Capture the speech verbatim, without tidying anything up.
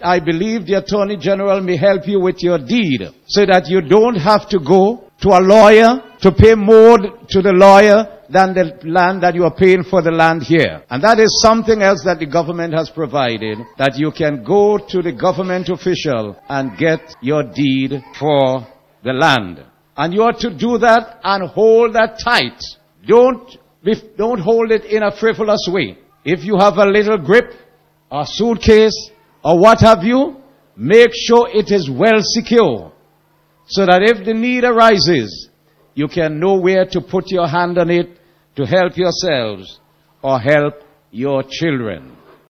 I believe the Attorney General may help you with your deed so that you don't have to go to a lawyer to pay more to the lawyer than the land that you are paying for the land here. And that is something else that the government has provided, that you can go to the government official and get your deed for the land. And you ought to do that and hold that tight. Don't, don't hold it in a frivolous way. If you have a little grip, a suitcase, or what have you, make sure it is well secure, so that if the need arises, you can know where to put your hand on it to help yourselves or help your children.